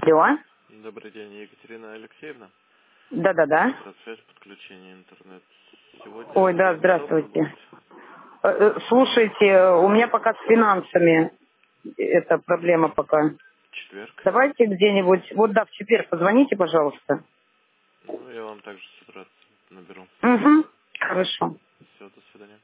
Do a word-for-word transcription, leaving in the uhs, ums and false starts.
Алло. Добрый день, Екатерина Алексеевна. Да-да-да. Связь, подключение интернет. Сегодня Ой, да, время удобно будет? здравствуйте. Э, э, Слушайте, у меня пока с финансами эта проблема пока. Четверг. Давайте где-нибудь, вот да, в четверг позвоните, пожалуйста. Ну, я вам также с утра наберу. Угу. Хорошо. Все, до свидания.